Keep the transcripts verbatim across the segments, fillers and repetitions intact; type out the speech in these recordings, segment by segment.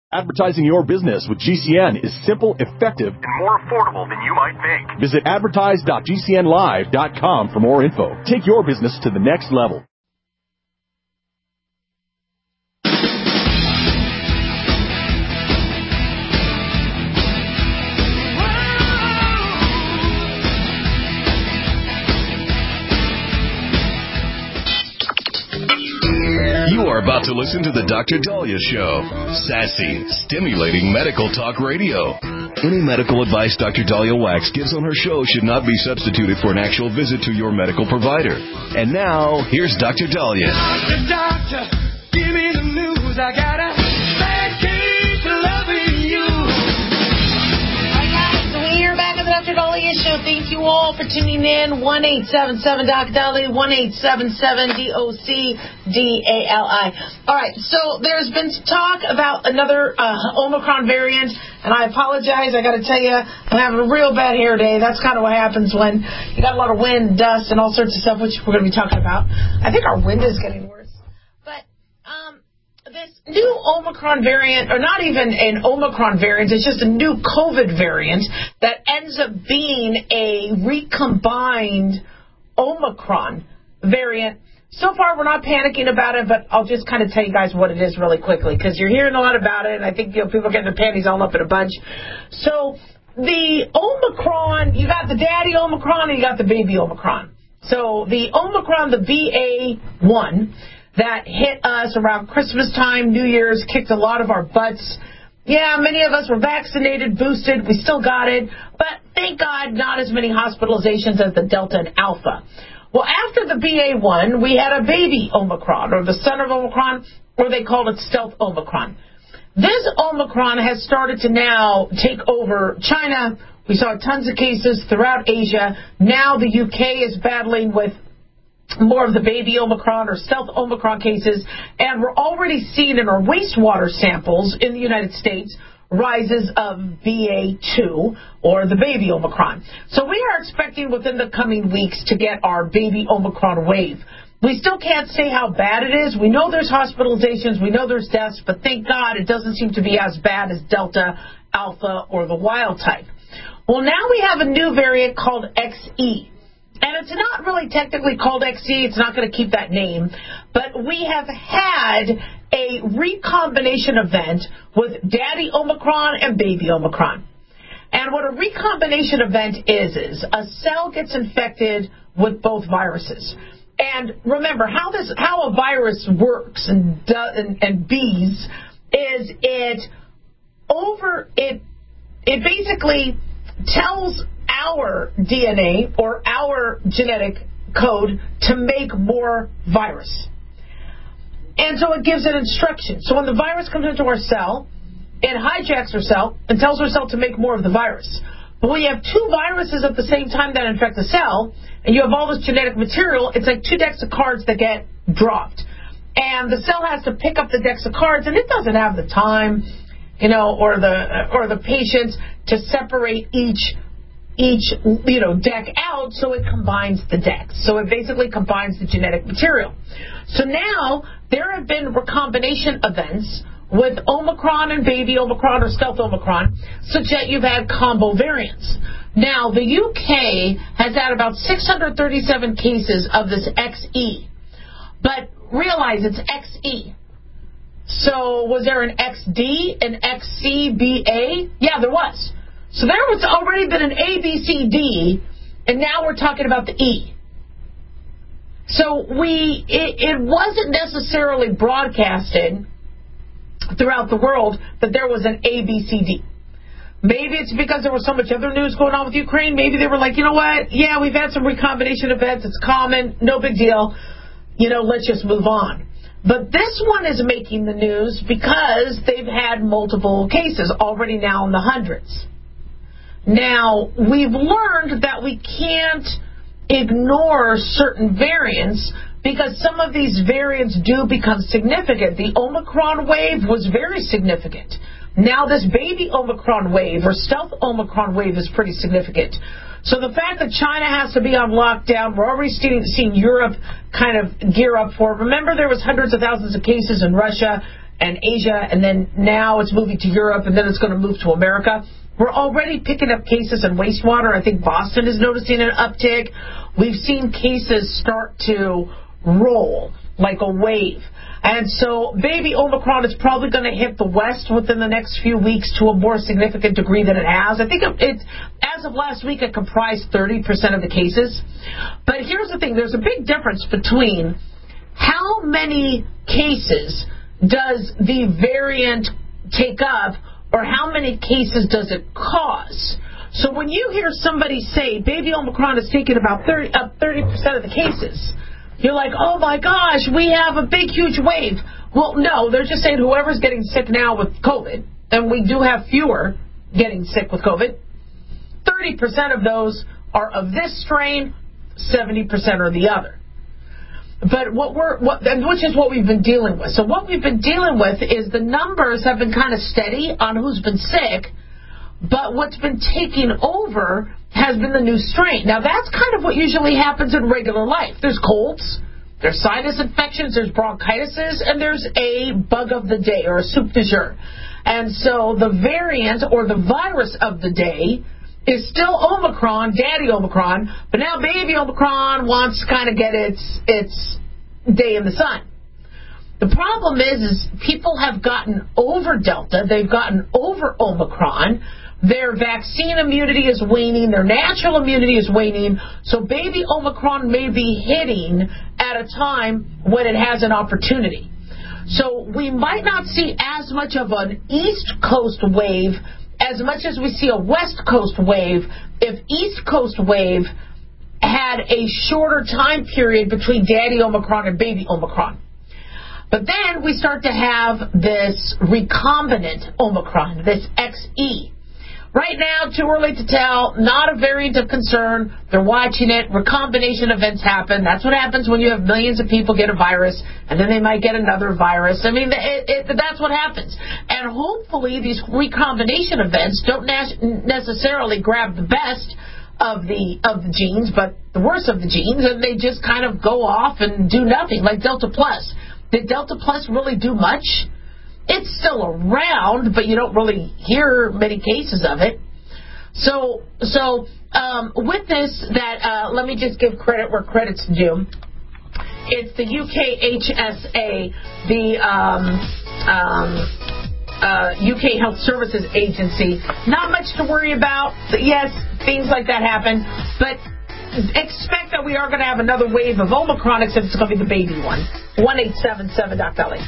Advertising your business with G C N is simple, effective, and more affordable than you might think. Visit advertise dot g c n live dot com for more info. Take your business to the next level. You are about to listen to the Doctor Dahlia Show. Sassy, stimulating medical talk radio. Any medical advice Doctor Dahlia Wax gives on her show should not be substituted for an actual visit to your medical provider. And now, here's Doctor Dahlia. Doctor, doctor, give me the news. I got a bad case of loving you. Hi, guys. We're back on the Doctor Dahlia Show. Thank you all for tuning in. one eight seven seven D O C Dahlia, one eight seven seven D O C D A L I. All right, so there's been some talk about another uh, Omicron variant, and I apologize. I got to tell you, I'm having a real bad hair day. That's kind of what happens when you got a lot of wind, dust, and all sorts of stuff, which we're going to be talking about. I think our wind is getting worse. But um, this new Omicron variant, or not even an Omicron variant, it's just a new COVID variant that ends up being a recombined Omicron variant. So far, we're not panicking about it, but I'll just kind of tell you guys what it is really quickly, because you're hearing a lot about it, and I think you know, people are getting their panties all up in a bunch. So the Omicron, you got the daddy Omicron and you got the baby Omicron. So the Omicron, the B A one, that hit us around Christmas time, New Year's, kicked a lot of our butts. Yeah, many of us were vaccinated, boosted, we still got it, but thank God not as many hospitalizations as the Delta and Alpha. Well, after the B A one, we had a baby Omicron, or the son of Omicron, or they called it stealth Omicron. This Omicron has started to now take over China. We saw tons of cases throughout Asia. Now the U K is battling with more of the baby Omicron or stealth Omicron cases, and we're already seeing in our wastewater samples in the United States rises of B A two, or the baby Omicron. So we are expecting within the coming weeks to get our baby Omicron wave. We still can't say how bad it is. We know there's hospitalizations, we know there's deaths, but thank God it doesn't seem to be as bad as Delta, Alpha, or the wild type. Well, now we have a new variant called X E. And it's not really technically called X E. It's not going to keep that name. But we have had a recombination event with daddy Omicron and baby Omicron. And what a recombination event is, is a cell gets infected with both viruses. And remember, how this, how a virus works and, and, and bees is it over, it, it basically tells our D N A or our genetic code to make more virus. And so it gives it instructions. So when the virus comes into our cell, it hijacks our cell and tells our cell to make more of the virus. But when you have two viruses at the same time that infect the cell, and you have all this genetic material, it's like two decks of cards that get dropped. And the cell has to pick up the decks of cards, and it doesn't have the time, you know, or the or the patience to separate each each, you know, deck out, so it combines the decks. So it basically combines the genetic material. So now there have been recombination events with Omicron and baby Omicron or stealth Omicron, such that you've had combo variants. Now, the U K has had about six hundred thirty-seven cases of this X E. But realize it's X E. So was there an X D, an X C, B A? Yeah, there was. So there was already been an A, B, C, D, and now we're talking about the E. So we, it, it wasn't necessarily broadcasted throughout the world that there was an A, B, C, D. Maybe it's because there was so much other news going on with Ukraine. Maybe they were like, you know what? Yeah, we've had some recombination events. It's common. No big deal. You know, let's just move on. But this one is making the news because they've had multiple cases already now in the hundreds. Now, we've learned that we can't ignore certain variants because some of these variants do become significant. The Omicron wave was very significant. Now this baby Omicron wave or stealth Omicron wave is pretty significant. So the fact that China has to be on lockdown, we're already seeing, seeing Europe kind of gear up for it. Remember, there was hundreds of thousands of cases in Russia and Asia, and then now it's moving to Europe, and then it's going to move to America. We're already picking up cases in wastewater. I think Boston is noticing an uptick. We've seen cases start to roll like a wave. And so baby Omicron is probably going to hit the West within the next few weeks to a more significant degree than it has. I think it, it as of last week, it comprised thirty percent of the cases. But here's the thing. There's a big difference between how many cases does the variant take up or how many cases does it cause. So when you hear somebody say baby Omicron is taking about thirty, up thirty percent of the cases, you're like, oh, my gosh, we have a big, huge wave. Well, no, they're just saying whoever's getting sick now with COVID, and we do have fewer getting sick with COVID, thirty percent of those are of this strain, seventy percent are the other. But what we're, what, which is what we've been dealing with. So what we've been dealing with is the numbers have been kind of steady on who's been sick, but what's been taking over has been the new strain. Now, that's kind of what usually happens in regular life. There's colds, there's sinus infections, there's bronchitises, and there's a bug of the day or a soup du jour. And so the variant or the virus of the day is still Omicron, Daddy Omicron, but now Baby Omicron wants to kind of get its its day in the sun. The problem is, is people have gotten over Delta, they've gotten over Omicron, their vaccine immunity is waning, their natural immunity is waning, so Baby Omicron may be hitting at a time when it has an opportunity. So we might not see as much of an East Coast wave as much as we see a West Coast wave if East Coast wave had a shorter time period between Daddy Omicron and Baby Omicron. But then we start to have this recombinant Omicron, this X E. Right now, too early to tell, not a variant of concern. They're watching it. Recombination events happen. That's what happens when you have millions of people get a virus, and then they might get another virus. I mean, it, it, that's what happens. And hopefully these recombination events don't ne- necessarily grab the best of the of the genes, but the worst of the genes, and they just kind of go off and do nothing, like Delta Plus. Did Delta Plus really do much? It's still around, but you don't really hear many cases of it. So, so um, with this, that uh, let me just give credit where credit's due. It's the U K H S A, the um, um, uh, U K Health Services Agency. Not much to worry about. Yes, things like that happen, but expect that we are going to have another wave of Omicron, except it's going to be the baby one. one eight seven seven Doc Dolly.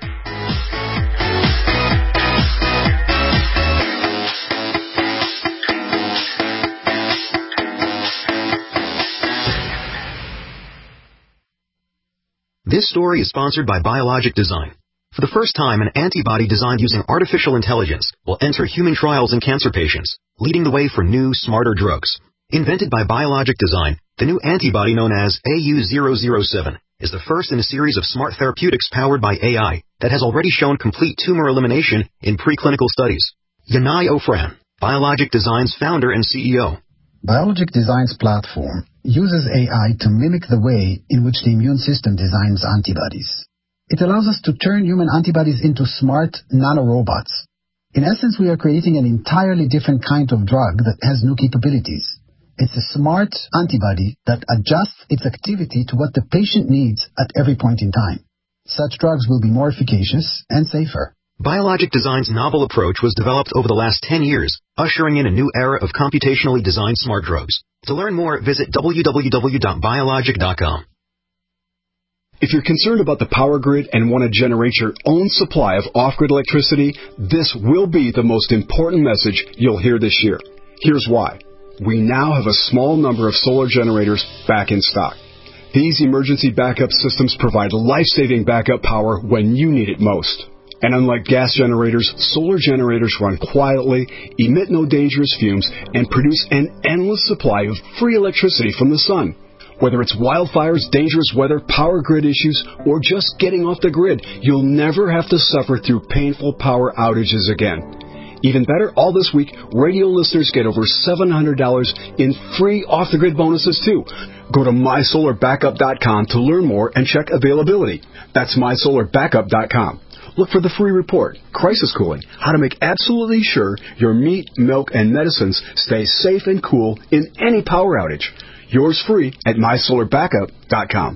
This story is sponsored by Biologic Design. For the first time, an antibody designed using artificial intelligence will enter human trials in cancer patients, leading the way for new, smarter drugs. Invented by Biologic Design, the new antibody known as A U zero zero seven is the first in a series of smart therapeutics powered by A I that has already shown complete tumor elimination in preclinical studies. Yanai Ofran, Biologic Design's founder and C E O. Biologic Design's platform uses A I to mimic the way in which the immune system designs antibodies. It allows us to turn human antibodies into smart nanorobots. In essence, we are creating an entirely different kind of drug that has new capabilities. It's a smart antibody that adjusts its activity to what the patient needs at every point in time. Such drugs will be more efficacious and safer. Biologic Design's novel approach was developed over the last ten years, ushering in a new era of computationally designed smart drugs. To learn more, visit w w w dot biologic dot com. If you're concerned about the power grid and want to generate your own supply of off-grid electricity, this will be the most important message you'll hear this year. Here's why. We now have a small number of solar generators back in stock. These emergency backup systems provide life-saving backup power when you need it most. And unlike gas generators, solar generators run quietly, emit no dangerous fumes, and produce an endless supply of free electricity from the sun. Whether it's wildfires, dangerous weather, power grid issues, or just getting off the grid, you'll never have to suffer through painful power outages again. Even better, all this week, radio listeners get over seven hundred dollars in free off-the-grid bonuses, too. Go to my solar backup dot com to learn more and check availability. That's my solar backup dot com. look for the free report, Crisis Cooling, how to make absolutely sure your meat, milk, and medicines stay safe and cool in any power outage. Yours free at my solar backup dot com.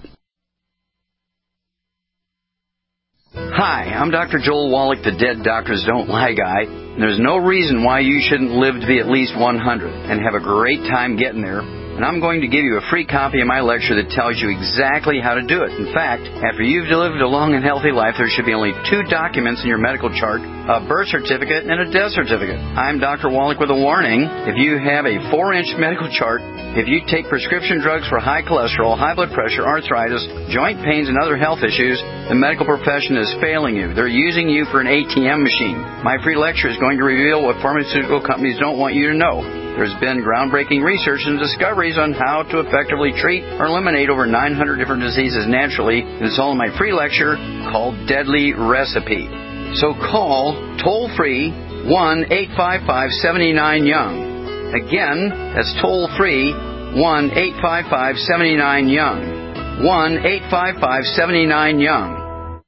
Hi, I'm Doctor Joel Wallach, the Dead Doctors Don't Lie guy. There's no reason why you shouldn't live to be at least one hundred and have a great time getting there. And I'm going to give you a free copy of my lecture that tells you exactly how to do it. In fact, after you've lived a long and healthy life, there should be only two documents in your medical chart, a birth certificate and a death certificate. I'm Doctor Wallach with a warning. If you have a four-inch medical chart, if you take prescription drugs for high cholesterol, high blood pressure, arthritis, joint pains, and other health issues, the medical profession is failing you. They're using you for an A T M machine. My free lecture is going to reveal what pharmaceutical companies don't want you to know. There's been groundbreaking research and discoveries on how to effectively treat or eliminate over nine hundred different diseases naturally, and it's all in my free lecture called Deadly Recipe. So call toll-free one eight five five, seven nine, young. Again, that's toll-free one eight five five, seven nine, young. one eight five five, seven nine, young.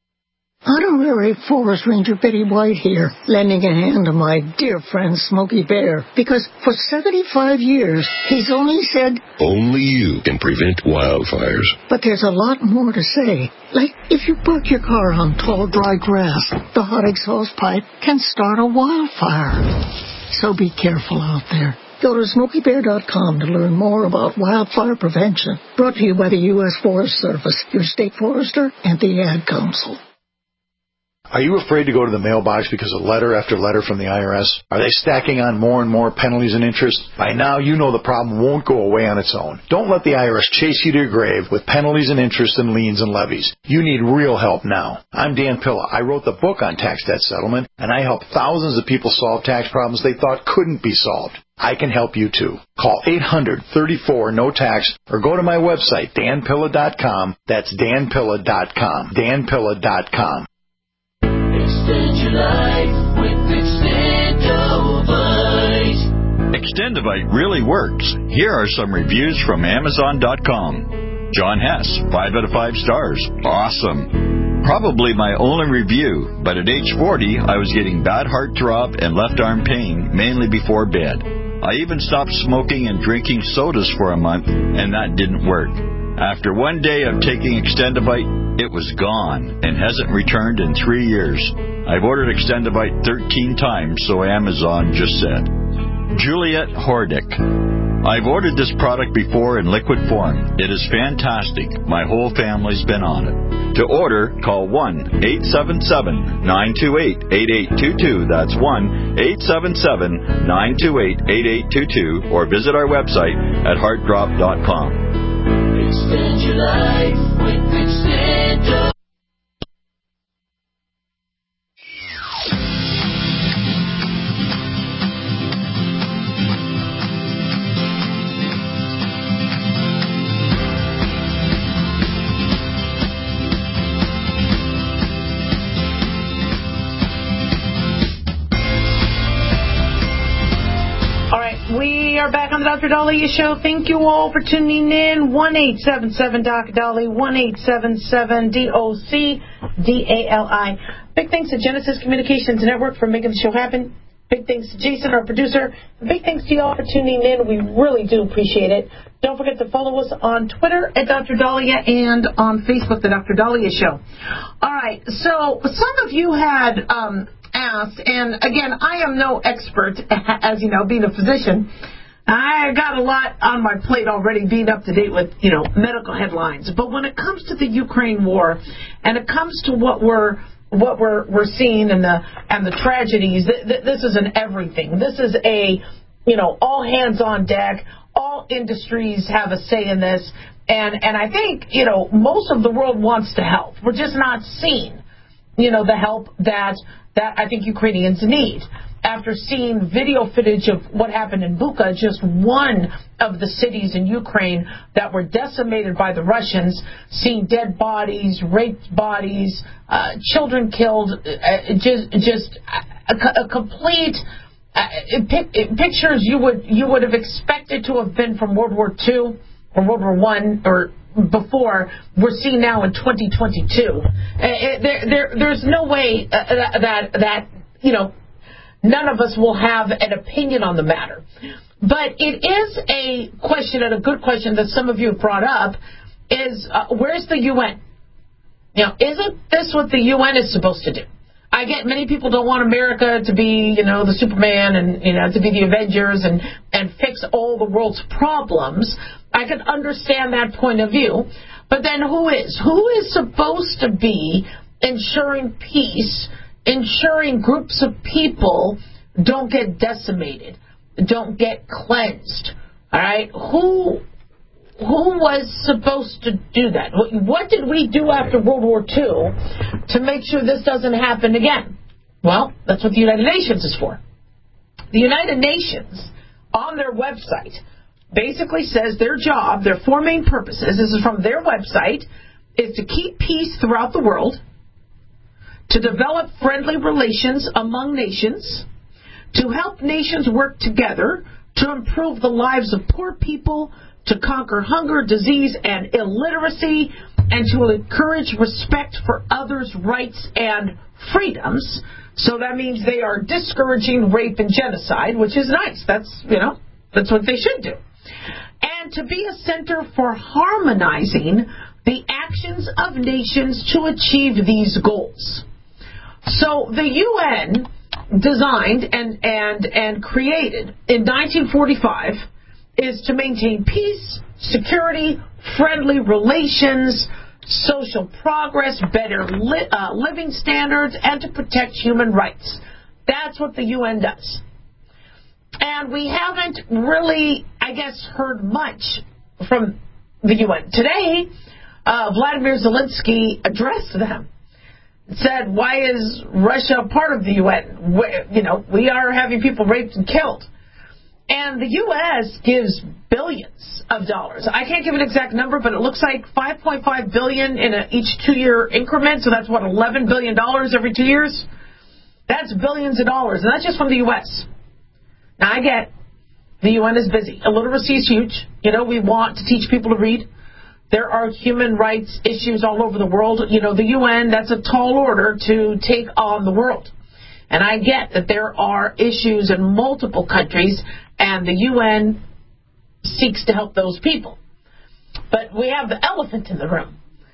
Honorary Forest Ranger Betty White here, lending a hand to my dear friend Smokey Bear, because for seventy-five years, he's only said, only you can prevent wildfires. But there's a lot more to say. Like, if you park your car on tall, dry grass, the hot exhaust pipe can start a wildfire. So be careful out there. Go to smokey bear dot com to learn more about wildfire prevention. Brought to you by the U S Forest Service, your state forester, and the Ad Council. Are you afraid to go to the mailbox because of letter after letter from the I R S? Are they stacking on more and more penalties and interest? By now, you know the problem won't go away on its own. Don't let the I R S chase you to your grave with penalties and interest and liens and levies. You need real help now. I'm Dan Pilla. I wrote the book on tax debt settlement, and I help thousands of people solve tax problems they thought couldn't be solved. I can help you too. Call eight hundred, thirty-four, no tax or go to my website, dan pilla dot com. That's dan pilla dot com. dan pilla dot com. Extend your life with Extendovite. Extendovite really works. Here are some reviews from Amazon dot com. John Hess, five out of five stars. Awesome. Probably my only review, but at age forty, I was getting bad heart throb and left arm pain, mainly before bed. I even stopped smoking and drinking sodas for a month, and that didn't work. After one day of taking Extendovite, it was gone and hasn't returned in three years. I've ordered Extendovite thirteen times, so Amazon just said. Juliet Hordick. I've ordered this product before in liquid form. It is fantastic. My whole family's been on it. To order, call one eight seven seven, nine two eight, eight eight two two. That's one eight seven seven, nine two eight, eight eight two two. Or visit our website at heart drop dot com. Extend your life with Extendovite. We are back on the Doctor Dahlia Show. Thank you all for tuning in. one eight seven seven, D O C, Dahlia, one eight seven seven, D O C, D A L I. Big thanks to Genesis Communications Network for making the show happen. Big thanks to Jason, our producer. Big thanks to you all for tuning in. We really do appreciate it. Don't forget to follow us on Twitter at Doctor Dahlia and on Facebook, The Doctor Dahlia Show. All right, so some of you had... Um, asked, and again, I am no expert, as you know, being a physician. I got a lot on my plate already being up to date with, you know, medical headlines. But when it comes to the Ukraine war, and it comes to what we're what we're we're seeing and the and the tragedies, th- th- this is an everything. This is a, you know, all hands on deck. All industries have a say in this, and and I think, you know, most of the world wants to help. We're just not seeing, you know, the help that. that I think Ukrainians need. After seeing video footage of what happened in Bucha, just one of the cities in Ukraine that were decimated by the Russians, seeing dead bodies, raped bodies, uh, children killed, uh, just just a, a complete uh, pictures you would you would have expected to have been from World War Two or World War One or before we're seeing now in twenty twenty-two. Uh, there, there, there's no way uh, that, that, you know, none of us will have an opinion on the matter. But it is a question, and a good question that some of you have brought up, is uh, where's the U N? You know, isn't this what the U N is supposed to do? I get many people don't want America to be, you know, the Superman and, you know, to be the Avengers and, and fix all the world's problems. I can understand that point of view. But then who is? Who is supposed to be ensuring peace, ensuring groups of people don't get decimated, don't get cleansed? All right? Who... Who was supposed to do that? What did we do after World War Two to make sure this doesn't happen again? Well, that's what the United Nations is for. The United Nations, on their website, basically says their job, their four main purposes, this is from their website, is to keep peace throughout the world, to develop friendly relations among nations, to help nations work together to improve the lives of poor people, to conquer hunger, disease, and illiteracy, and to encourage respect for others' rights and freedoms. So that means they are discouraging rape and genocide, which is nice. That's, you know, that's what they should do. And to be a center for harmonizing the actions of nations to achieve these goals. So the U N designed and, and, and created in nineteen forty-five is to maintain peace, security, friendly relations, social progress, better li- uh, living standards, and to protect human rights. That's what the U N does. And we haven't really, I guess, heard much from the U N. Today, uh, Vladimir Zelensky addressed them. Said, why is Russia part of the U N? We, you know, we are having people raped and killed. And the U S gives billions of dollars. I can't give an exact number, but it looks like five point five billion dollars in a, each two-year increment. So that's, what, eleven billion dollars every two years? That's billions of dollars. And that's just from the U S. Now, I get the U N is busy. Illiteracy is huge. You know, we want to teach people to read. There are human rights issues all over the world. You know, the U N, that's a tall order to take on the world. And I get that there are issues in multiple countries, and the U N seeks to help those people. But we have the elephant in the room.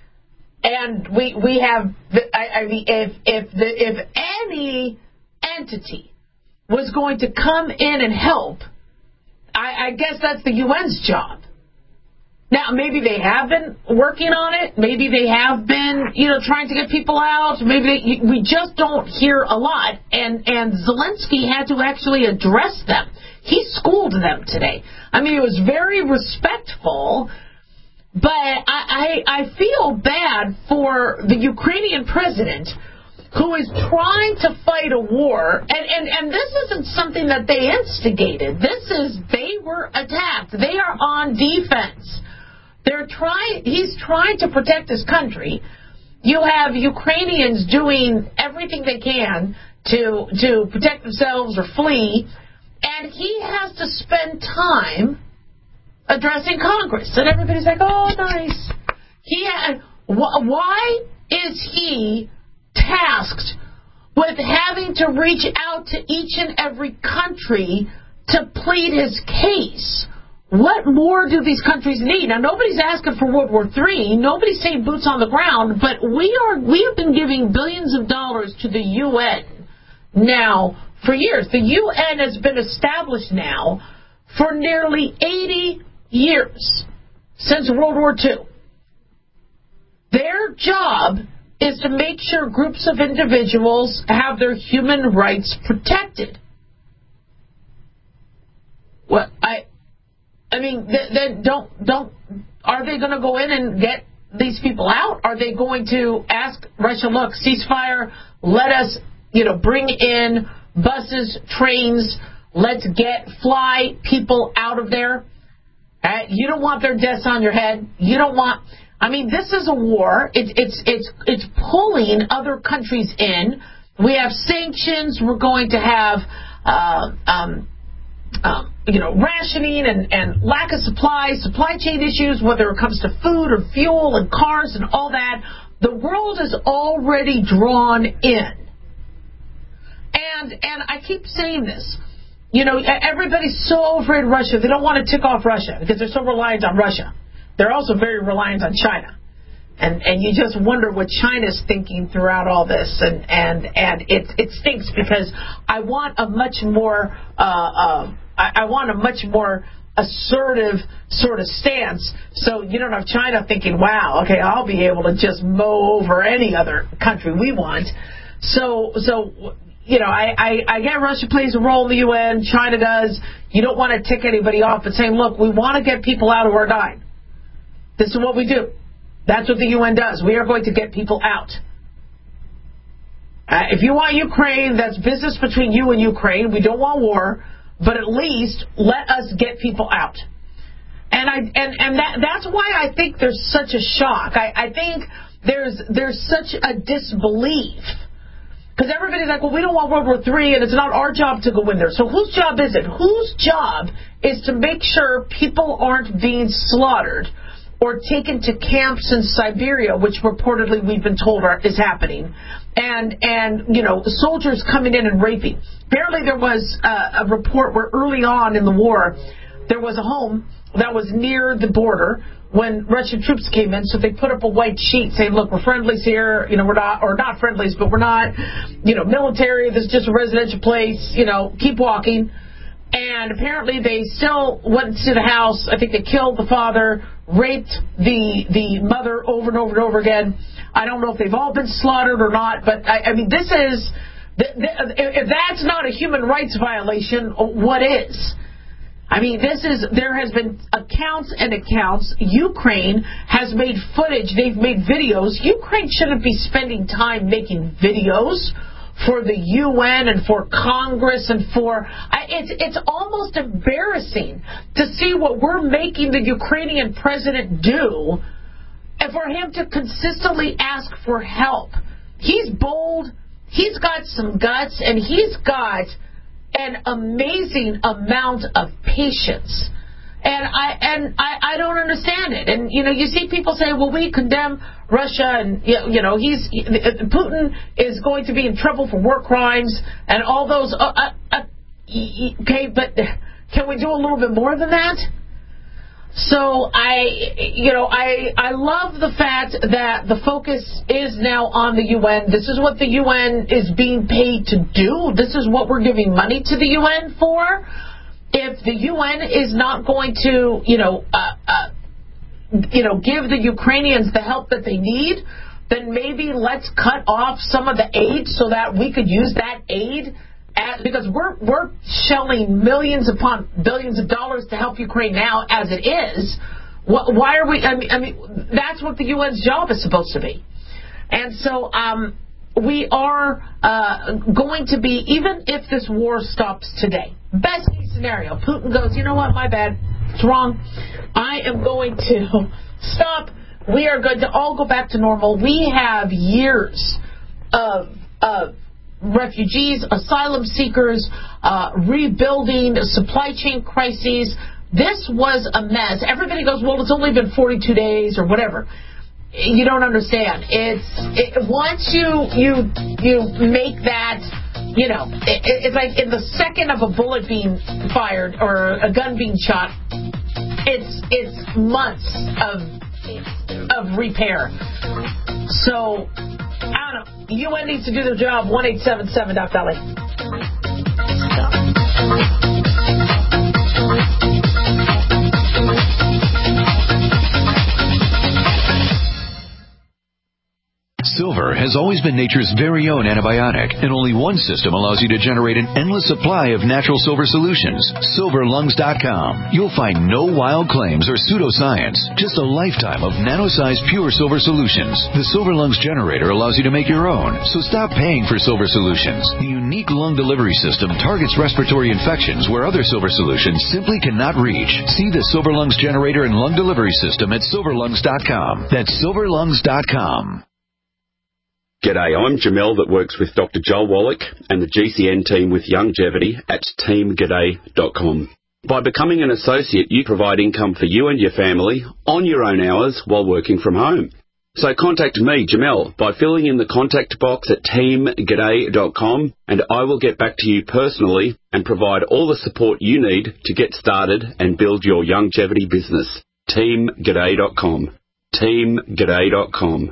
And we we have, the, I, I mean, if, if, the, if any entity was going to come in and help, I, I guess that's the U N's job. Now, maybe they have been working on it. Maybe they have been, you know, trying to get people out. Maybe they, we just don't hear a lot. And, and Zelensky had to actually address them. He schooled them today. I mean, it was very respectful. But I, I, I feel bad for the Ukrainian president who is trying to fight a war. And, and, and this isn't something that they instigated. This is, they were attacked. They are on defense. They're trying. He's trying to protect his country. You have Ukrainians doing everything they can to to protect themselves or flee, and he has to spend time addressing Congress. And everybody's like, "Oh, nice." He had, wh- why is he tasked with having to reach out to each and every country to plead his case? What more do these countries need? Now, nobody's asking for World War Three. Nobody's saying boots on the ground. But we are we have been giving billions of dollars to the U N now for years. The U N has been established now for nearly eighty years, since World War Two. Their job is to make sure groups of individuals have their human rights protected. Well, I... I mean, then don't don't. Are they going to go in and get these people out? Are they going to ask Russia, look, ceasefire, let us, you know, bring in buses, trains, let's get fly people out of there? Uh, you don't want their deaths on your head. You don't want. I mean, this is a war. It, it's it's it's pulling other countries in. We have sanctions. We're going to have. Uh, um, um, you know, rationing and, and lack of supply, supply chain issues, whether it comes to food or fuel and cars and all that, the world is already drawn in. And and I keep saying this. You know, everybody's so afraid of Russia. They don't want to tick off Russia because they're so reliant on Russia. They're also very reliant on China. And and you just wonder what China's thinking throughout all this. And, and, and it, it stinks because I want a much more... Uh, uh, I, I want a much more assertive sort of stance, so you don't have China thinking, wow, okay, I'll be able to just mow over any other country we want. So, so you know, I, I, I get Russia plays a role in the U N, China does. You don't want to tick anybody off, but saying, look, we want to get people out who are dying. This is what we do. That's what the U N does. We are going to get people out. Uh, if you want Ukraine, that's business between you and Ukraine. We don't want war. But at least let us get people out. And I and, and that that's why I think there's such a shock. I, I think there's there's such a disbelief. Because everybody's like, well, we don't want World War Three, and it's not our job to go in there. So whose job is it? Whose job is to make sure people aren't being slaughtered or taken to camps in Siberia, which reportedly we've been told are, is happening, and, and you know, soldiers coming in and raping. Apparently there was uh, a report where early on in the war, there was a home that was near the border when Russian troops came in, so they put up a white sheet saying, look, we're friendlies here, you know, we're not, or not friendlies, but we're not, you know, military, this is just a residential place, you know, keep walking. And apparently they still went to the house. I think they killed the father, raped the the mother over and over and over again. I don't know if they've all been slaughtered or not, but I, I mean, this is, if that's not a human rights violation, what is? I mean, this is, there has been accounts and accounts. Ukraine has made footage. They've made videos. Ukraine shouldn't be spending time making videos for the U N and for Congress and for... I, it's, it's almost embarrassing to see what we're making the Ukrainian president do and for him to consistently ask for help. He's bold, he's got some guts, and he's got an amazing amount of patience. And I and I, I don't understand it. And, you know, you see people say, well, we condemn Russia and, you know, he's Putin is going to be in trouble for war crimes and all those. Uh, uh, uh, okay, but can we do a little bit more than that? So I, you know, I I love the fact that the focus is now on the U N. This is what the U N is being paid to do. This is what we're giving money to the U N for. If the U N is not going to, you know, uh, uh, you know, give the Ukrainians the help that they need, then maybe let's cut off some of the aid so that we could use that aid at, because we're we're shelling millions upon billions of dollars to help Ukraine now as it is. Why are we? I mean, I mean, that's what the U N's job is supposed to be, and so. Um, We are uh, going to be, even if this war stops today, best case scenario, Putin goes, you know what, my bad, it's wrong. I am going to stop. We are going to all go back to normal. We have years of, of refugees, asylum seekers, uh, rebuilding, supply chain crises. This was a mess. Everybody goes, well, it's only been forty-two days or whatever. You don't understand. It's it, once you you you make that, you know, it, it's like in the second of a bullet being fired or a gun being shot, it's it's months of of repair. So I don't know. The U N needs to do their job. one eight seven seven Doc Dolly. Silver has always been nature's very own antibiotic, and only one system allows you to generate an endless supply of natural silver solutions. silver lungs dot com. You'll find no wild claims or pseudoscience, just a lifetime of nano-sized pure silver solutions. The Silver Lungs generator allows you to make your own, so stop paying for silver solutions. The unique lung delivery system targets respiratory infections where other silver solutions simply cannot reach. See the Silver Lungs generator and lung delivery system at silver lungs dot com. That's silver lungs dot com. G'day, I'm Jamel that works with Doctor Joel Wallach and the G C N team with Longevity at team g'day dot com. By becoming an associate, you provide income for you and your family on your own hours while working from home. So contact me, Jamel, by filling in the contact box at team g'day dot com, and I will get back to you personally and provide all the support you need to get started and build your longevity business. team g'day dot com. team g'day dot com.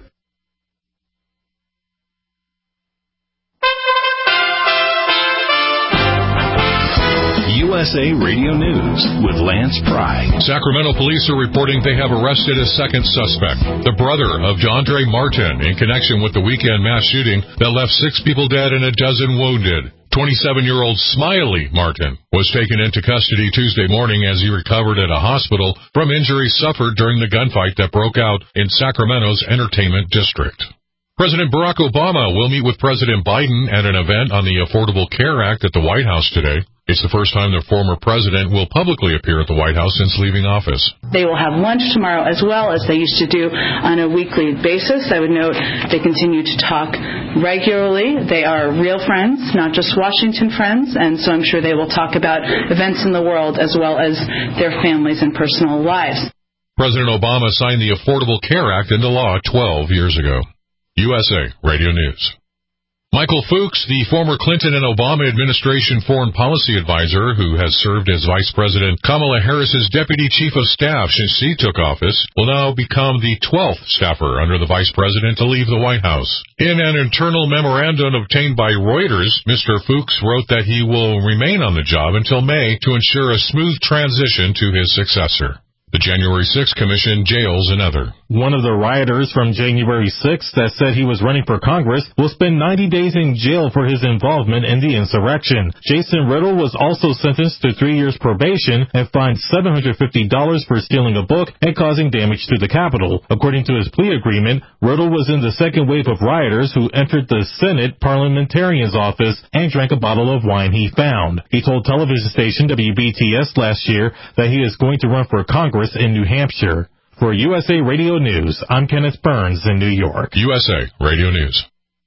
U S A Radio News with Lance Pry. Sacramento police are reporting they have arrested a second suspect, the brother of DeAndre Martin, in connection with the weekend mass shooting that left six people dead and a dozen wounded. twenty-seven-year-old Smiley Martin was taken into custody Tuesday morning as he recovered at a hospital from injuries suffered during the gunfight that broke out in Sacramento's entertainment district. President Barack Obama will meet with President Biden at an event on the Affordable Care Act at the White House today. It's the first time the former president will publicly appear at the White House since leaving office. They will have lunch tomorrow as well as they used to do on a weekly basis. I would note they continue to talk regularly. They are real friends, not just Washington friends, and so I'm sure they will talk about events in the world as well as their families and personal lives. President Obama signed the Affordable Care Act into law twelve years ago. U S A Radio News. Michael Fuchs, the former Clinton and Obama administration foreign policy advisor who has served as Vice President Kamala Harris's deputy chief of staff since she took office, will now become the twelfth staffer under the Vice President to leave the White House. In an internal memorandum obtained by Reuters, Mister Fuchs wrote that he will remain on the job until May to ensure a smooth transition to his successor. The January sixth Commission jails another. One of the rioters from January sixth that said he was running for Congress will spend ninety days in jail for his involvement in the insurrection. Jason Riddle was also sentenced to three years probation and fined seven hundred fifty dollars for stealing a book and causing damage to the Capitol. According to his plea agreement, Riddle was in the second wave of rioters who entered the Senate parliamentarian's office and drank a bottle of wine he found. He told television station W B T S last year that he is going to run for Congress in New Hampshire. For U S A Radio News, I'm Kenneth Burns in New York. U S A Radio News.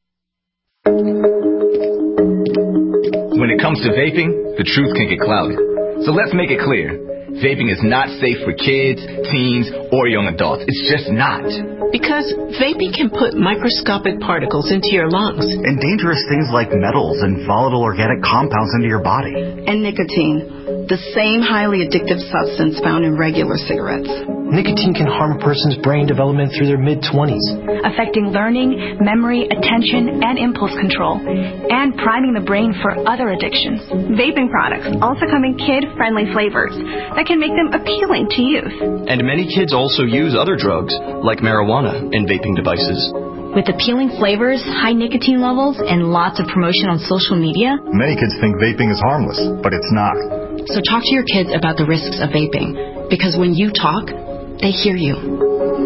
When it comes to vaping, the truth can get clouded. So let's make it clear. Vaping is not safe for kids, teens, or young adults. It's just not. Because vaping can put microscopic particles into your lungs. And dangerous things like metals and volatile organic compounds into your body. And nicotine, the same highly addictive substance found in regular cigarettes. Nicotine can harm a person's brain development through their mid-twenties, affecting learning, memory, attention, and impulse control, and priming the brain for other addictions. Vaping products also come in kid-friendly flavors that can make them appealing to youth. And many kids also use other drugs, like marijuana, in vaping devices. With appealing flavors, high nicotine levels, and lots of promotion on social media, many kids think vaping is harmless, but it's not. So talk to your kids about the risks of vaping, because when you talk, they hear you.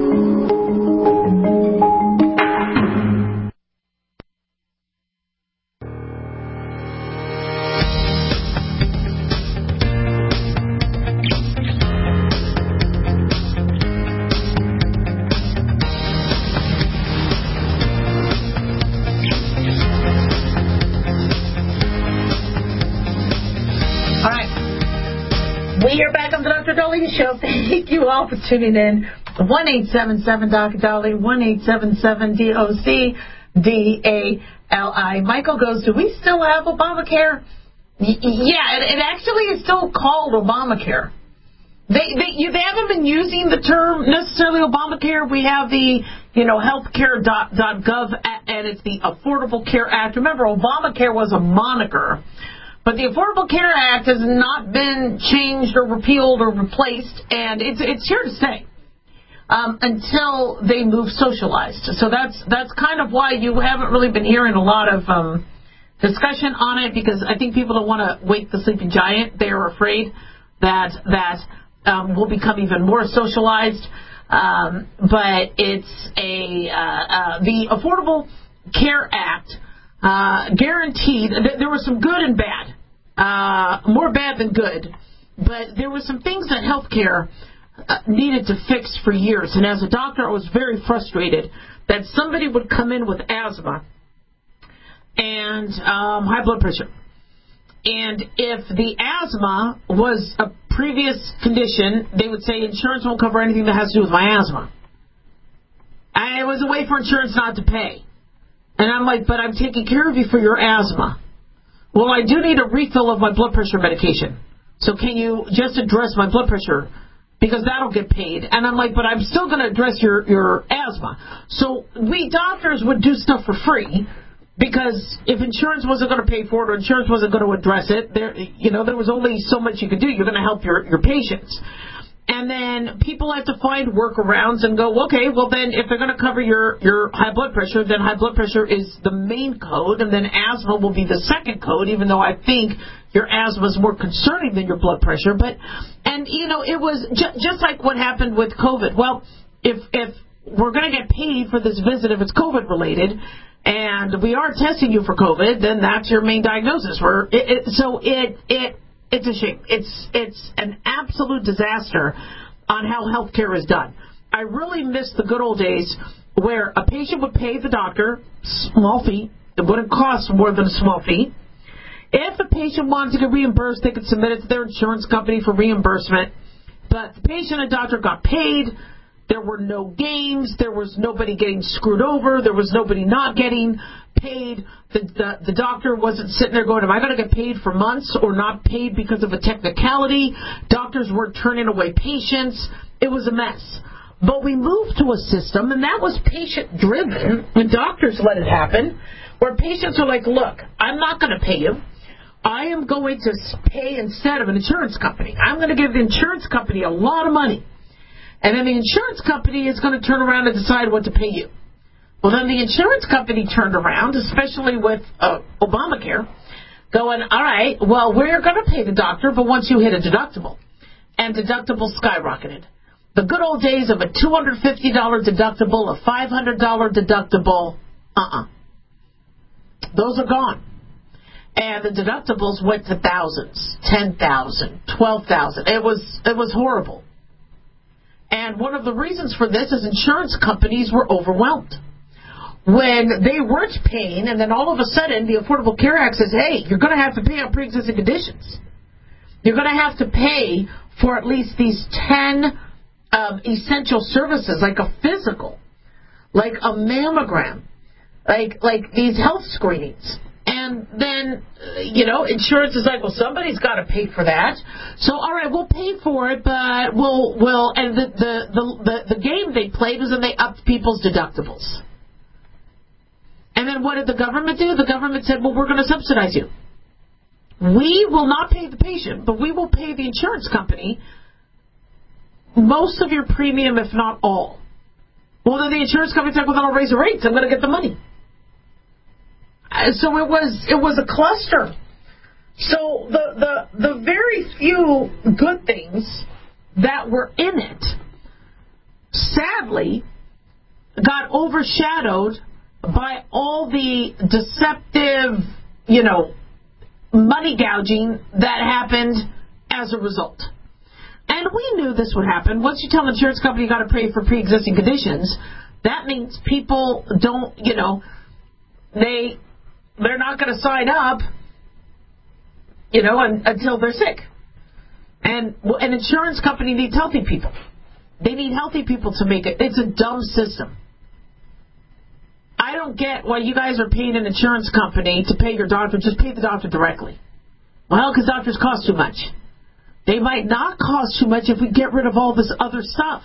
Show. Thank you all for tuning in. one eight seven seven D O C Dolly, one eight seven seven D O C D A L I. Michael goes, do we still have Obamacare? Y- yeah, it, it actually is still called Obamacare. They, they, you, they haven't been using the term necessarily Obamacare. We have the, you know, healthcare dot gov, and it's the Affordable Care Act. Remember, Obamacare was a moniker. But the Affordable Care Act has not been changed or repealed or replaced, and it's it's here to stay um, until they move socialized. So that's that's kind of why you haven't really been hearing a lot of um, discussion on it, because I think people don't want to wake the sleeping giant. They are afraid that that um, will become even more socialized. Um, but it's a uh, uh, the Affordable Care Act. Uh, guaranteed, th- there was some good and bad, uh, more bad than good, but there were some things that healthcare uh, needed to fix for years. And as a doctor, I was very frustrated that somebody would come in with asthma and um, high blood pressure. And if the asthma was a previous condition, they would say insurance won't cover anything that has to do with my asthma. And it was a way for insurance not to pay. And I'm like, but I'm taking care of you for your asthma. Well, I do need a refill of my blood pressure medication. So can you just address my blood pressure? Because that'll get paid. And I'm like, but I'm still going to address your, your asthma. So we doctors would do stuff for free. Because if insurance wasn't going to pay for it or insurance wasn't going to address it, there, you know, there was only so much you could do. You're going to help your, your patients. And then people have to find workarounds and go, okay, well then if they're going to cover your, your high blood pressure, then high blood pressure is the main code, and then asthma will be the second code, even though I think your asthma is more concerning than your blood pressure. But, and you know, it was ju- just like what happened with COVID. Well, if, if we're going to get paid for this visit if it's COVID related, and we are testing you for COVID, then that's your main diagnosis. We're, it, it, so it, it, it's a shame. It's, it's an absolute disaster on how healthcare is done. I really miss the good old days where a patient would pay the doctor small fee. It wouldn't cost more than a small fee. If a patient wanted to get reimbursed, they could submit it to their insurance company for reimbursement. But the patient and doctor got paid. There were no games. There was nobody getting screwed over. There was nobody not getting paid. The, the, the doctor wasn't sitting there going, am I going to get paid for months or not paid because of a technicality? Doctors were turning away patients. It was a mess. But we moved to a system, and that was patient-driven, and doctors let it happen, where patients are like, look, I'm not going to pay you. I am going to pay instead of an insurance company. I'm going to give the insurance company a lot of money. And then the insurance company is going to turn around and decide what to pay you. Well, then the insurance company turned around, especially with uh, Obamacare, going, all right, well, we're going to pay the doctor, but once you hit a deductible. And deductibles skyrocketed. The good old days of a two hundred fifty dollars deductible, a five hundred dollars deductible, uh-uh. Those are gone. And the deductibles went to thousands, ten thousand, twelve thousand. It was, it was horrible. And one of the reasons for this is insurance companies were overwhelmed. When they weren't paying, and then all of a sudden the Affordable Care Act says, hey, you're going to have to pay on pre-existing conditions. You're going to have to pay for at least these ten um, essential services, like a physical, like a mammogram, like like these health screenings. And then, you know, insurance is like, well, somebody's got to pay for that. So, all right, we'll pay for it, but we'll, we'll, and the, the, the, the, the game they played was when they upped people's deductibles. And then what did the government do? The government said, well, we're going to subsidize you. We will not pay the patient, but we will pay the insurance company most of your premium, if not all. Well, then the insurance company said, well, then I'll raise the rates. I'm going to get the money. So it was it was a cluster. So the, the the very few good things that were in it, sadly, got overshadowed by all the deceptive, you know, money gouging that happened as a result. And we knew this would happen. Once you tell an insurance company you got to pay for pre-existing conditions, that means people don't, you know, they... they're not going to sign up, you know, un, until they're sick. And an insurance company needs healthy people. They need healthy people to make it. It's a dumb system. I don't get why you guys are paying an insurance company to pay your doctor. Just pay the doctor directly. Well, because doctors cost too much. They might not cost too much if we get rid of all this other stuff.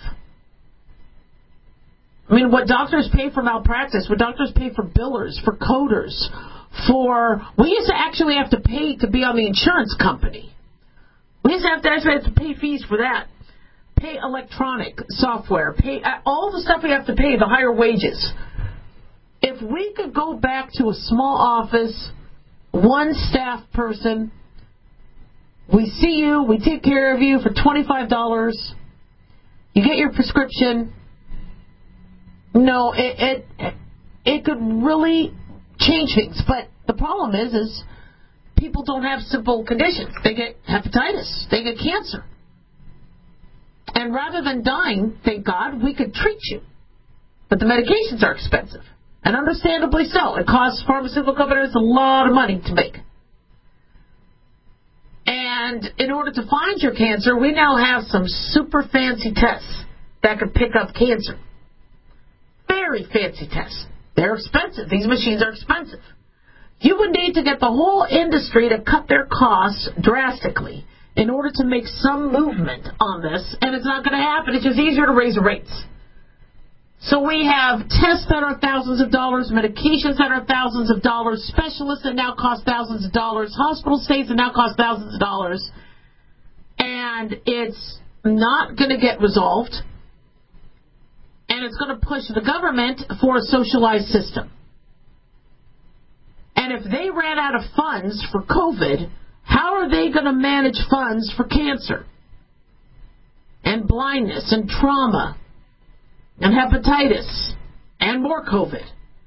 I mean, what doctors pay for malpractice, what doctors pay for billers, for coders, for... we used to actually have to pay to be on the insurance company. We used to have to actually have to pay fees for that. Pay electronic software, pay all the stuff we have to pay, the higher wages. If we could go back to a small office, one staff person, we see you, we take care of you for twenty-five dollars, you get your prescription. No, it, it it could really change things. But the problem is, is people don't have simple conditions. They get hepatitis. They get cancer. And rather than dying, thank God, we could treat you. But the medications are expensive. And understandably so. It costs pharmaceutical companies a lot of money to make. And And in order to find your cancer, we now have some super fancy tests that can pick up cancer. Very fancy tests. They're expensive. These machines are expensive. You would need to get the whole industry to cut their costs drastically in order to make some movement on this, and it's not going to happen. It's just easier to raise the rates. So we have tests that are thousands of dollars, medications that are thousands of dollars, specialists that now cost thousands of dollars, hospital stays that now cost thousands of dollars, and it's not going to get resolved, and it's going to push the government for a socialized system. And if they ran out of funds for COVID, how are they going to manage funds for cancer and blindness and trauma and hepatitis and more COVID?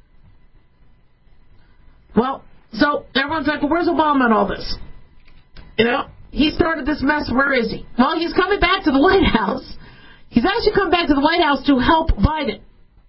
Well, so everyone's like, well, where's Obama in all this? You know, he started this mess. Where is he? Well, he's coming back to the White House. He's actually come back to the White House to help Biden.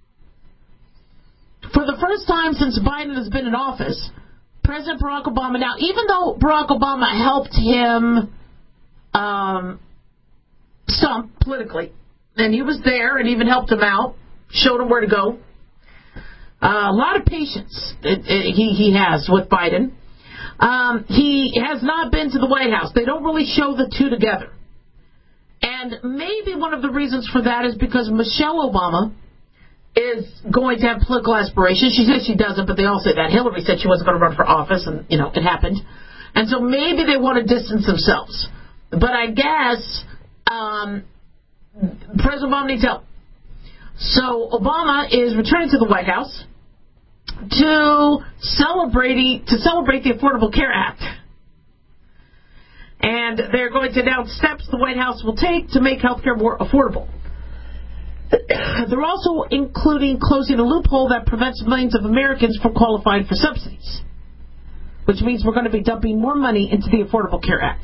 For the first time since Biden has been in office, President Barack Obama, now, even though Barack Obama helped him um, stump politically, and he was there and even helped him out, showed him where to go, uh, a lot of patience it, it, he, he has with Biden. Um, he has not been to the White House. They don't really show the two together. And maybe one of the reasons for that is because Michelle Obama is going to have political aspirations. She says she doesn't, but they all say that. Hillary said she wasn't going to run for office, and, you know, it happened. And so maybe they want to distance themselves. But I guess um, President Obama needs help. So Obama is returning to the White House to celebrate, to celebrate the Affordable Care Act. And they're going to announce steps the White House will take to make health care more affordable. They're also including closing a loophole that prevents millions of Americans from qualifying for subsidies, which means we're going to be dumping more money into the Affordable Care Act.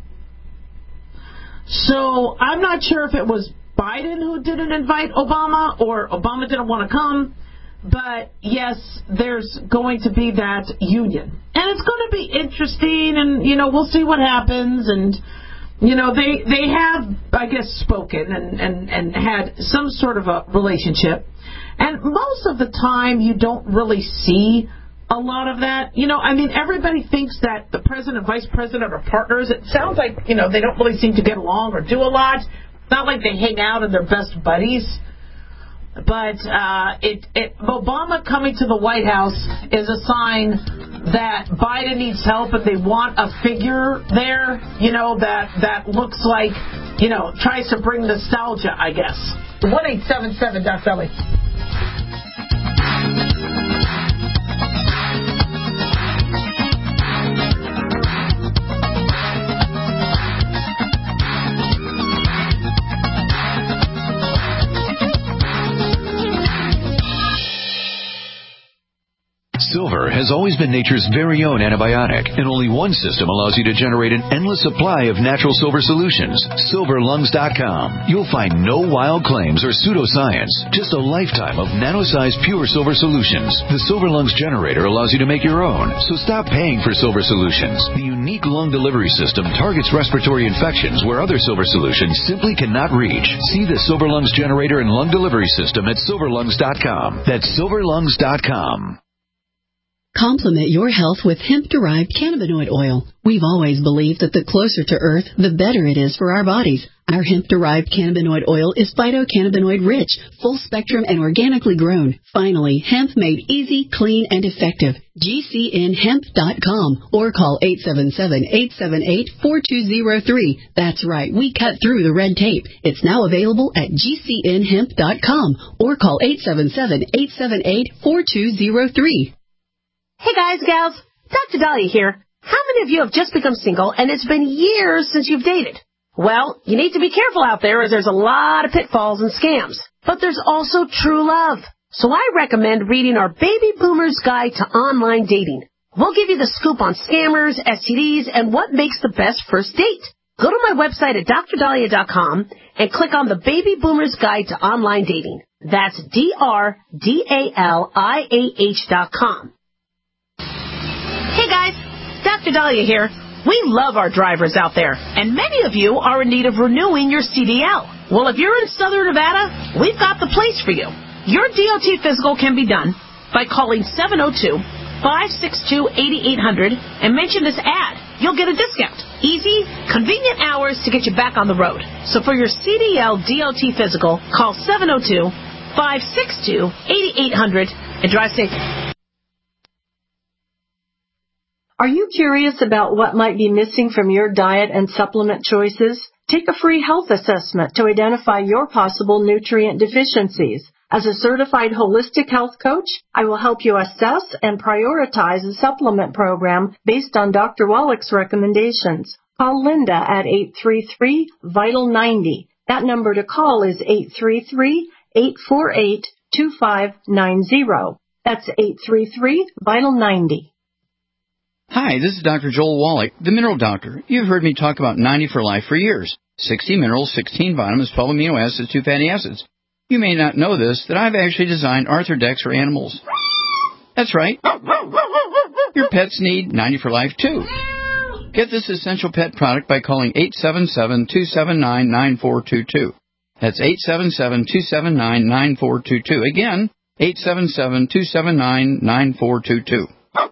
So I'm not sure if it was Biden who didn't invite Obama or Obama didn't want to come, but yes, there's going to be that union. And it's going to be interesting, and, you know, we'll see what happens, and you know, they they have, I guess, spoken and, and, and had some sort of a relationship. And most of the time, you don't really see a lot of that. You know, I mean, everybody thinks that the president and vice president are partners. It sounds like, you know, they don't really seem to get along or do a lot. It's not like they hang out and they're best buddies. But uh, it, it, Obama coming to the White House is a sign that Biden needs help, and they want a figure there, you know, that, that looks like, you know, tries to bring nostalgia, I guess. one eight seven seven Doc Belly. Silver has always been nature's very own antibiotic, and only one system allows you to generate an endless supply of natural silver solutions. silver lungs dot com. You'll find no wild claims or pseudoscience, just a lifetime of nano-sized pure silver solutions. The Silver Lungs generator allows you to make your own, so stop paying for silver solutions. The unique lung delivery system targets respiratory infections where other silver solutions simply cannot reach. See the Silver Lungs generator and lung delivery system at silver lungs dot com. That's silver lungs dot com. Complement your health with hemp-derived cannabinoid oil. We've always believed that the closer to Earth, the better it is for our bodies. Our hemp-derived cannabinoid oil is phytocannabinoid rich, full-spectrum, and organically grown. Finally, hemp made easy, clean, and effective. G C N hemp dot com or call eight seven seven, eight seven eight, four two zero three. That's right, we cut through the red tape. It's now available at G C N hemp dot com or call eight seven seven, eight seven eight, four two zero three. Hey guys, gals, Doctor Dahlia here. How many of you have just become single and it's been years since you've dated? Well, you need to be careful out there as there's a lot of pitfalls and scams. But there's also true love. So I recommend reading our Baby Boomer's Guide to Online Dating. We'll give you the scoop on scammers, S T Ds, and what makes the best first date. Go to my website at dr dahlia dot com and click on the Baby Boomer's Guide to Online Dating. That's D R D A L I A H dot com. Hey guys, Doctor Dahlia here. We love our drivers out there, and many of you are in need of renewing your C D L. Well, if you're in Southern Nevada, we've got the place for you. Your D O T physical can be done by calling seven oh two, five six two, eight eight hundred and mention this ad. You'll get a discount. Easy, convenient hours to get you back on the road. So for your C D L D O T physical, call seven oh two, five six two, eight eight hundred and drive safe. Are you curious about what might be missing from your diet and supplement choices? Take a free health assessment to identify your possible nutrient deficiencies. As a certified holistic health coach, I will help you assess and prioritize a supplement program based on Doctor Wallach's recommendations. Call Linda at eight three three, vital ninety. That number to call is eight three three, eight four eight, two five nine zero. That's eight three three, vital ninety. Hi, this is Doctor Joel Wallach, the Mineral Doctor. You've heard me talk about ninety for Life for years. sixty minerals, sixteen vitamins, twelve amino acids, two fatty acids. You may not know this, that I've actually designed Arthrodex for animals. That's right. Your pets need ninety for Life, too. Get this essential pet product by calling eight seven seven, two seven nine, nine four two two. That's eight seven seven, two seven nine, nine four two two. Again, eight seven seven, two seven nine, nine four two two.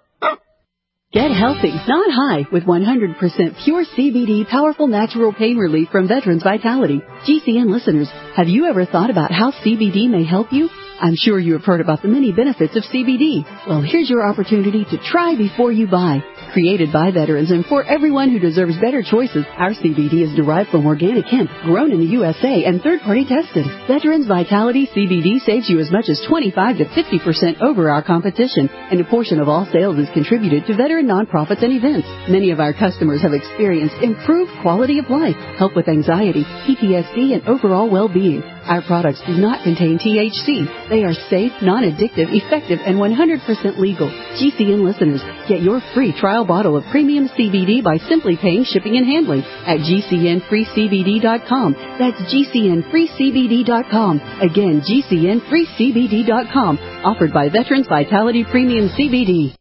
Get healthy, not high, with one hundred percent pure C B D powerful natural pain relief from Veterans Vitality. G C N listeners, have you ever thought about how C B D may help you? I'm sure you have heard about the many benefits of C B D. Well, here's your opportunity to try before you buy. Created by veterans and for everyone who deserves better choices, our C B D is derived from organic hemp, grown in the U S A and third-party tested. Veterans Vitality C B D saves you as much as twenty-five to fifty percent over our competition, and a portion of all sales is contributed to veteran nonprofits and events. Many of our customers have experienced improved quality of life, help with anxiety, P T S D, and overall well-being. Our products do not contain T H C. They are safe, non-addictive, effective, and one hundred percent legal. G C N listeners, get your free trial bottle of premium C B D by simply paying shipping and handling at G C N free C B D dot com. That's G C N free C B D dot com. Again, G C N free C B D dot com. Offered by Veterans Vitality Premium C B D.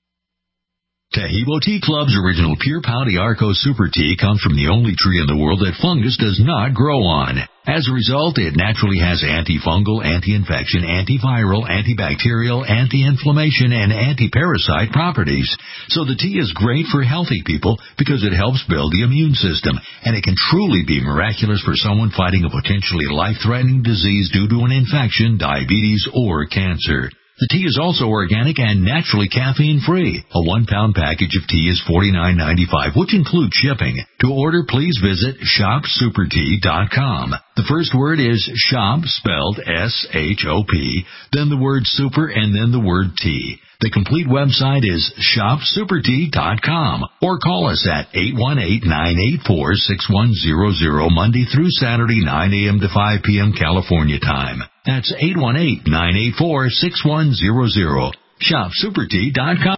Tahibo Tea Club's original Pure Pau d'Arco Super Tea comes from the only tree in the world that fungus does not grow on. As a result, it naturally has antifungal, anti-infection, antiviral, antibacterial, anti-inflammation, and anti-parasite properties. So the tea is great for healthy people because it helps build the immune system, and it can truly be miraculous for someone fighting a potentially life-threatening disease due to an infection, diabetes, or cancer. The tea is also organic and naturally caffeine-free. A one-pound package of tea is forty-nine ninety-five, which includes shipping. To order, please visit shop super tea dot com. The first word is shop, spelled S H O P, then the word super, and then the word tea. The complete website is shop super tea dot com, or call us at eight one eight, nine eight four, six one zero zero Monday through Saturday, nine a.m. to five p.m. California time. That's eight one eight, nine eight four, six one zero zero. shop super tea dot com.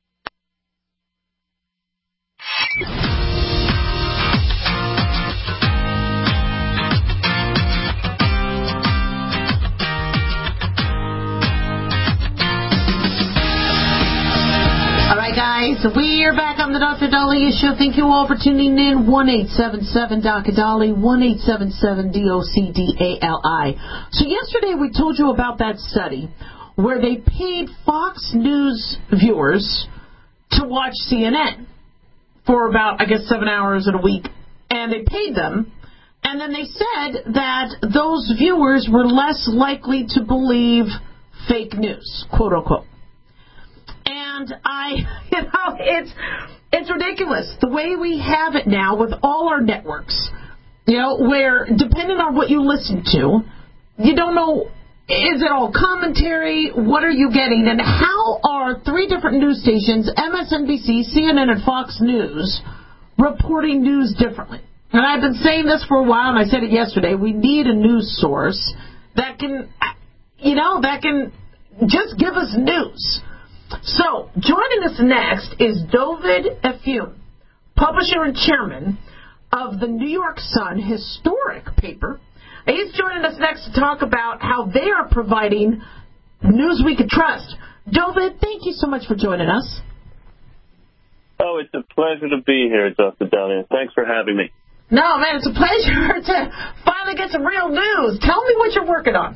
Guys, we are back on the Doctor Daliah Show. Thank you all for tuning in. one eight seven seven D O C D A L I, one eight seven seven D O C D A L I. So yesterday we told you about that study where they paid Fox News viewers to watch C N N for about, I guess, seven hours in a week. And they paid them. And then they said that those viewers were less likely to believe fake news, quote unquote. And I, you know, it's it's ridiculous the way we have it now with all our networks, you know, where depending on what you listen to, you don't know, is it all commentary? What are you getting? And how are three different news stations, M S N B C, C N N, and Fox News, reporting news differently? And I've been saying this for a while, and I said it yesterday. We need a news source that can, you know, that can just give us news. So, joining us next is Dovid Efum, publisher and chairman of the New York Sun historic paper. He's joining us next to talk about how they are providing news we can trust. Dovid, thank you so much for joining us. Oh, it's a pleasure to be here, Doctor Dahlia. Thanks for having me. No, man, it's a pleasure to finally get some real news. Tell me what you're working on.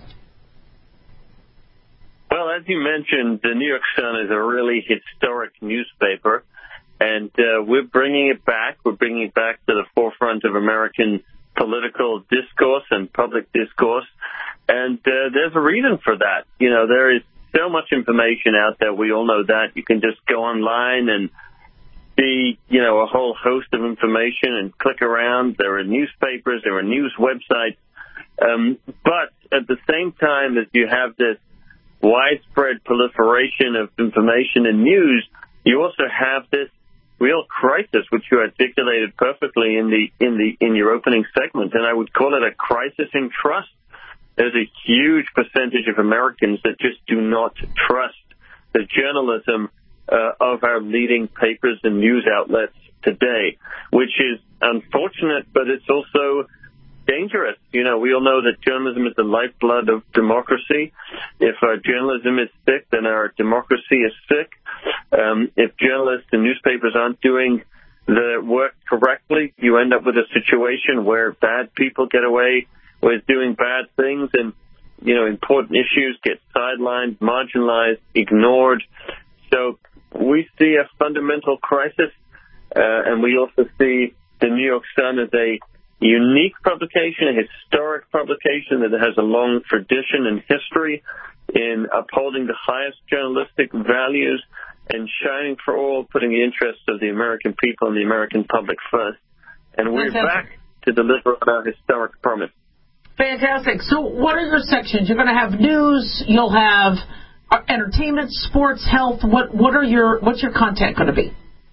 Well, as you mentioned, the New York Sun is a really historic newspaper, and uh, we're bringing it back. We're bringing it back to the forefront of American political discourse and public discourse, and uh, there's a reason for that. You know, there is so much information out there. We all know that. You can just go online and see, you know, a whole host of information and click around. There are newspapers, there are news websites. Um, but at the same time as you have this widespread proliferation of information and news, you also have this real crisis, which you articulated perfectly in the in the in your opening segment, and I would call it a crisis in trust. There's a huge percentage of Americans that just do not trust the journalism uh, of our leading papers and news outlets today, which is unfortunate, but it's also dangerous. You know, we all know that journalism is the lifeblood of democracy. If our journalism is sick, then our democracy is sick. Um, if journalists and newspapers aren't doing the work correctly, you end up with a situation where bad people get away with doing bad things, and, you know, important issues get sidelined, marginalized, ignored. So we see a fundamental crisis, uh, and we also see the New York Sun as a unique publication, a historic publication that has a long tradition and history in upholding the highest journalistic values and shining for all, putting the interests of the American people and the American public first. And we're back to deliver on our historic promise. Fantastic. So what are your sections? You're going to have news, you'll have entertainment, sports, health. What what are your what's your content going to be?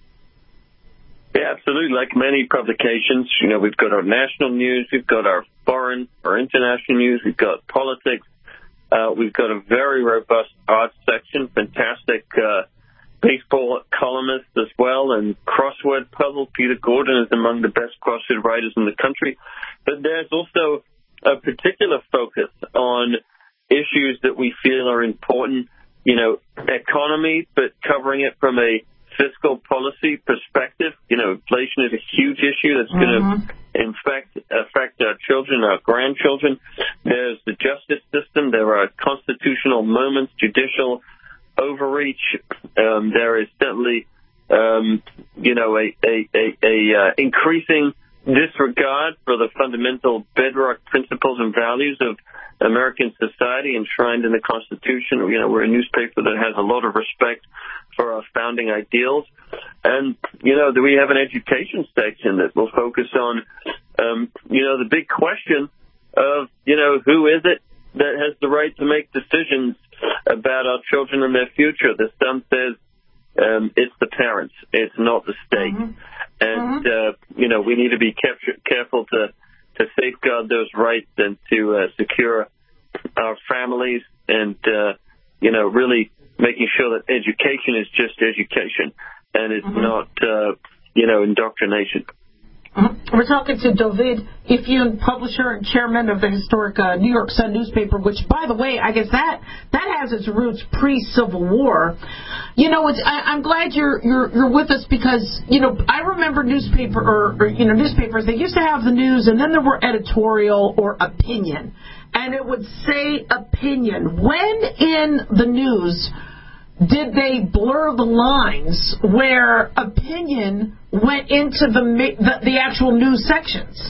Yeah, absolutely. Like many publications, you know, we've got our national news, we've got our foreign or international news, we've got politics, uh, we've got a very robust arts section, fantastic uh, baseball columnist as well, and crossword puzzle. Peter Gordon is among the best crossword writers in the country. But there's also a particular focus on issues that we feel are important, you know, economy, but covering it from a fiscal policy perspective. You know, inflation is a huge issue that's going to, mm-hmm. in fact, affect our children, our grandchildren. There's the justice system. There are constitutional moments, judicial overreach. Um, there is certainly, um, you know, a, a, a, a uh, increasing disregard for the fundamental bedrock principles and values of American society enshrined in the Constitution. You know, we're a newspaper that has a lot of respect for our founding ideals. And, you know, we have an education section that will focus on, um, you know, the big question of, you know, who is it that has the right to make decisions about our children and their future? The Sun says um, it's the parents. It's not the state. Mm-hmm. And, mm-hmm. uh, you know, we need to be care- careful to, to safeguard those rights and to uh, secure our families and, uh, you know, really making sure that education is just education and it's mm-hmm. not, uh, you know, indoctrination. Mm-hmm. We're talking to David Ifyun, publisher and chairman of the historic uh, New York Sun newspaper, which, by the way, I guess that that has its roots pre-Civil War. You know, it's, I, I'm glad you're you're you're with us because, you know, I remember newspaper or, or you know newspapers. They used to have the news, and then there were editorial or opinion, and it would say opinion. When in the news did they blur the lines where opinion went into the, the the actual news sections?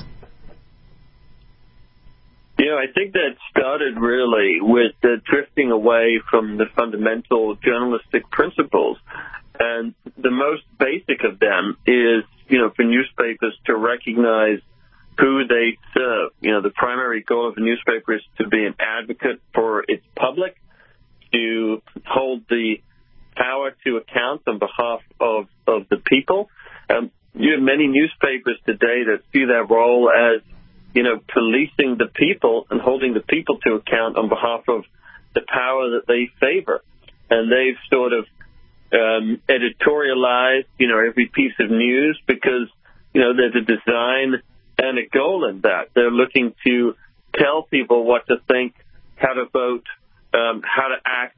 You know, I think that started really with the drifting away from the fundamental journalistic principles. And the most basic of them is, you know, for newspapers to recognize who they serve. You know, the primary goal of a newspaper is to be an advocate for its public, to hold the power to account on behalf of, of the people. Um, you have many newspapers today that see their role as, you know, policing the people and holding the people to account on behalf of the power that they favor. And they've sort of um, editorialized, you know, every piece of news because, you know, there's a design and a goal in that. They're looking to tell people what to think, how to vote, um, how to act,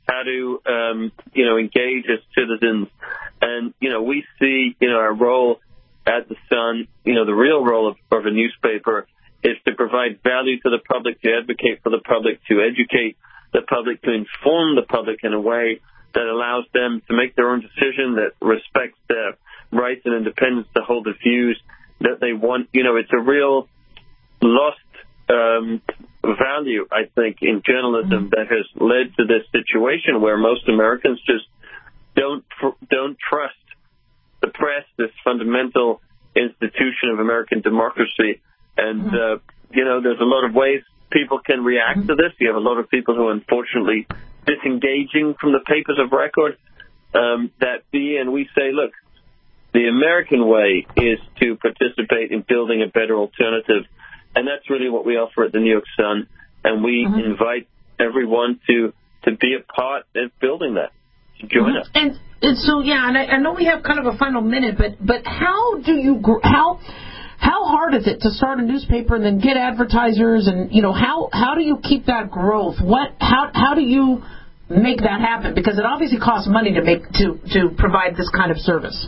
how to, um, you know, engage as citizens. And, you know, we see, you know, our role at the Sun, you know, the real role of, of a newspaper is to provide value to the public, to advocate for the public, to educate the public, to inform the public in a way that allows them to make their own decision, that respects their rights and independence to hold the views that they want. You know, it's a real lost um, value, I think, in journalism that has led to this situation where most Americans just don't don't trust the press, this fundamental institution of American democracy. And, uh, you know, there's a lot of ways people can react to this. You have a lot of people who are unfortunately disengaging from the papers of record. Um, that be, and we say, look, the American way is to participate in building a better alternative. And that's really what we offer at the New York Sun. And we mm-hmm. invite everyone to, to be a part of building that, to join mm-hmm. us. And, and so, yeah, and I, I know we have kind of a final minute, but, but how do you, how, how hard is it to start a newspaper and then get advertisers? And, you know, how, how do you keep that growth? What, how, how do you make that happen? Because it obviously costs money to make, to, to provide this kind of service.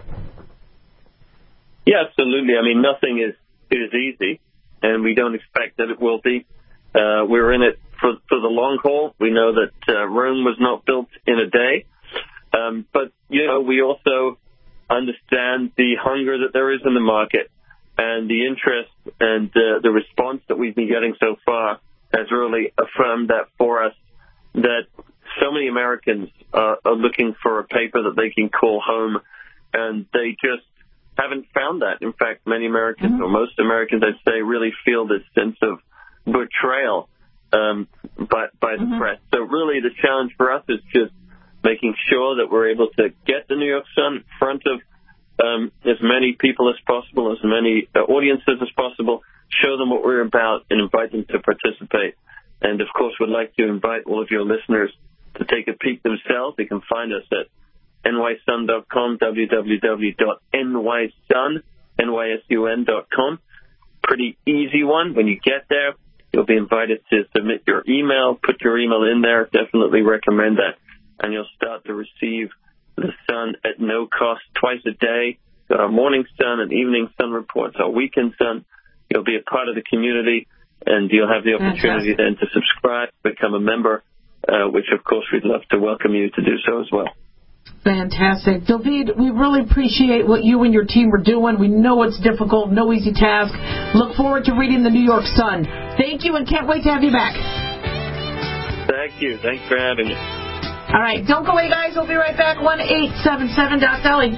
Yeah, absolutely. I mean, nothing is, is easy, and we don't expect that it will be. Uh, we're in it for, for the long haul. We know that uh, Rome was not built in a day. Um, but, you know, we also understand the hunger that there is in the market, and the interest and uh, the response that we've been getting so far has really affirmed that for us, that so many Americans are, are looking for a paper that they can call home, and they just haven't found that. In fact, many Americans, mm-hmm. or most Americans, I'd say, really feel this sense of betrayal um, by, by the mm-hmm. press. So really the challenge for us is just making sure that we're able to get the New York Sun in front of um, as many people as possible, as many uh, audiences as possible, show them what we're about, and invite them to participate. And, of course, we'd like to invite all of your listeners to take a peek themselves. They can find us at N Y sun dot com, w w w dot n y sun dot com. Pretty easy one. When you get there, you'll be invited to submit your email, put your email in there. Definitely recommend that. And you'll start to receive the Sun at no cost twice a day. Got our morning Sun and evening Sun reports, our weekend Sun. You'll be a part of the community, and you'll have the opportunity then to subscribe, become a member, uh, which, of course, we'd love to welcome you to do so as well. Fantastic. David, we really appreciate what you and your team are doing. We know it's difficult, no easy task. Look forward to reading the New York Sun. Thank you, and can't wait to have you back. Thank you. Thanks for having me. All right. Don't go away, guys. We'll be right back. one eight seven seven Doc Dolly.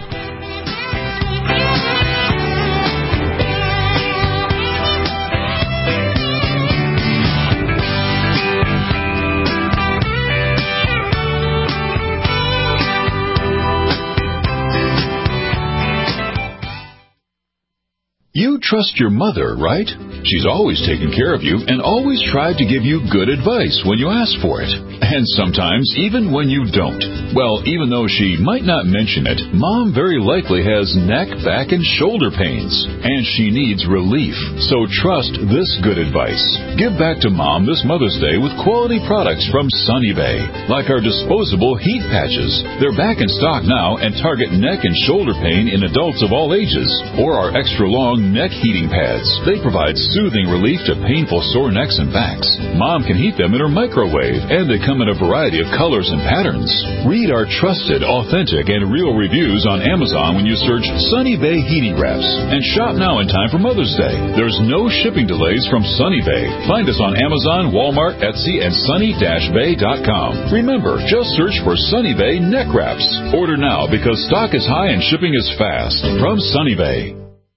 You trust your mother, right? She's always taken care of you and always tried to give you good advice when you ask for it. And sometimes even when you don't. Well, even though she might not mention it, Mom very likely has neck, back, and shoulder pains. And she needs relief. So trust this good advice. Give back to Mom this Mother's Day with quality products from Sunny Bay. Like our disposable heat patches. They're back in stock now and target neck and shoulder pain in adults of all ages. Or our extra long neck heating pads. They provide soothing relief to painful sore necks and backs. Mom can heat them in her microwave, and they come in a variety of colors and patterns. Read our trusted, authentic, and real reviews on Amazon when you search Sunny Bay Heating Wraps. And shop now in time for Mother's Day. There's no shipping delays from Sunny Bay. Find us on Amazon, Walmart, Etsy, and sunny dash bay dot com. Remember, just search for Sunny Bay Neck Wraps. Order now because stock is high and shipping is fast. From Sunny Bay.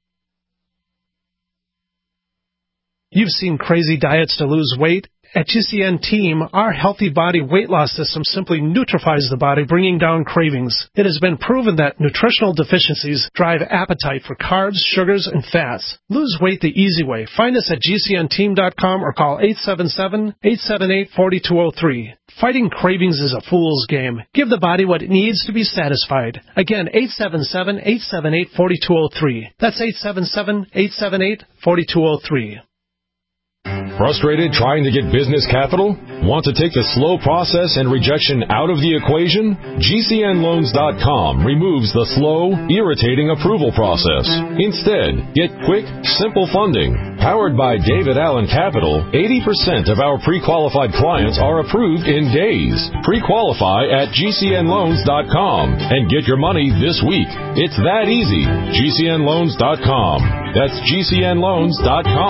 You've seen crazy diets to lose weight. At G C N Team, our Healthy Body Weight Loss System simply neutralizes the body, bringing down cravings. It has been proven that nutritional deficiencies drive appetite for carbs, sugars, and fats. Lose weight the easy way. Find us at G C N team dot com or call eight seven seven, eight seven eight, four two zero three. Fighting cravings is a fool's game. Give the body what it needs to be satisfied. Again, eight seven seven, eight seven eight, four two zero three. That's eight seven seven, eight seven eight, four two zero three. Frustrated trying to get business capital? Want to take the slow process and rejection out of the equation? G C N loans dot com removes the slow, irritating approval process. Instead, get quick, simple funding. Powered by David Allen Capital, eighty percent of our pre-qualified clients are approved in days. Pre-qualify at G C N loans dot com and get your money this week. It's that easy. G C N loans dot com. That's G C N loans dot com.